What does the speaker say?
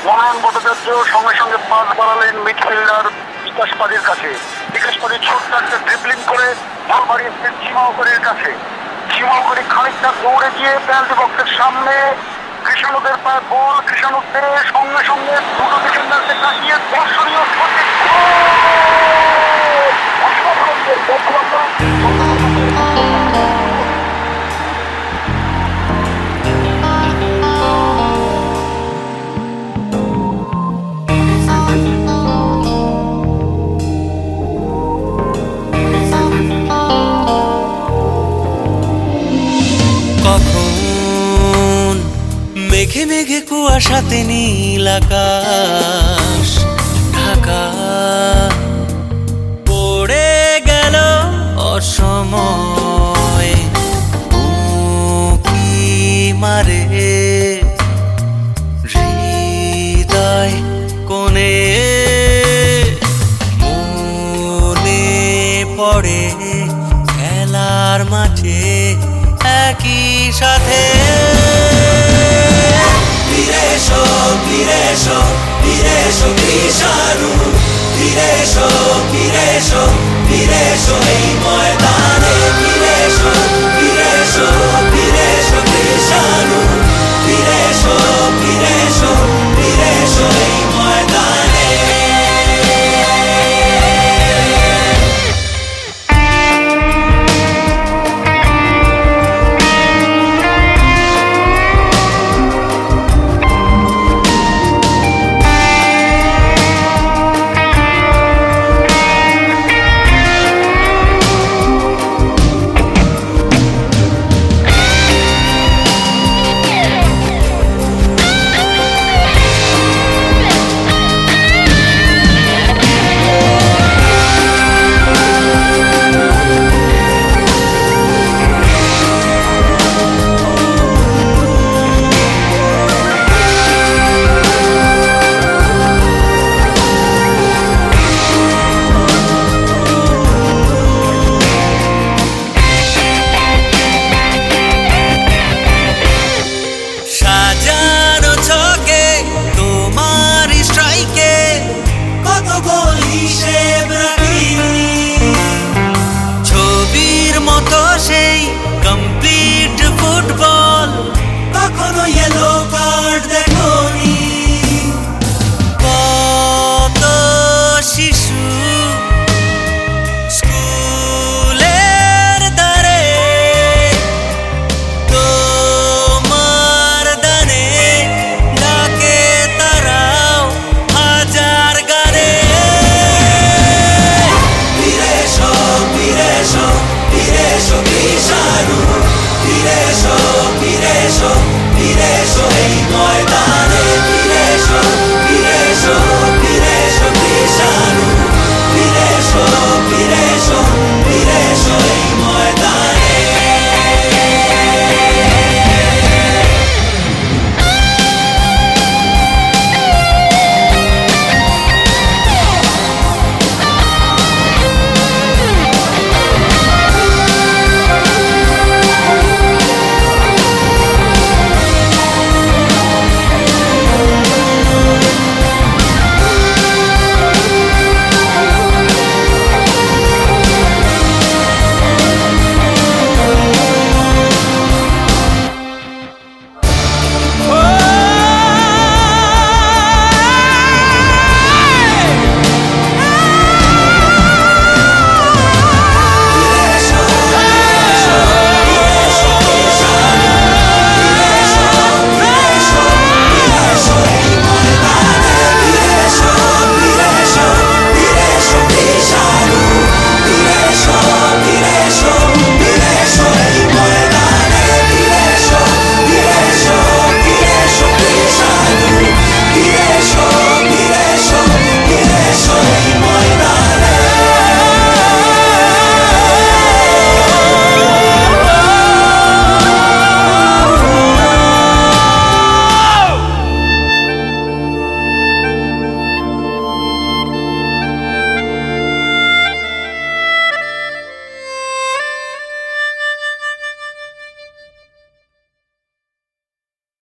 মনোনয়ন ভট্টাচার্য সঙ্গে সঙ্গে পাস বাড়ালেন মিডফিল্ডার বিকাশ পাড়ির কাছে। বিকাশ পাড়ি ছোট্ট একটা ড্রিবলিং করে বল বাড়িয়েছেন চিমাউকরের কাছে। চিমাউকরি খানিকটা দৌড়ে গিয়ে পেনাল্টি বক্সের সামনে, কৃষাণুদের পায়ে বল, কৃষাণুদের সঙ্গে সঙ্গে দুটো ডিফেন্ডারকে কাটিয়ে দর্শনীয় সঠিক কখন মেঘে মেঘে কুয়াশাতে নীল আকাশ ঢাকা পড়ে গেল অসময়ে উঁকি মারে হৃদয় কোণে মনে পড়ে খেলার মাঠে একই সাথে। ফিরে এসো ফিরে এসো ফিরে এসো কৃষাণু, ফিরে এসো ফিরে এসো ফিরে এসো এই ময়দানে, ফিরে এসো ফিরে এসো ফিরে এসো কৃষাণু, ফিরে এসো ফিরে এসো ফিরে এসো এই ময়দানে। ফিরে এসো এই ময়দানে।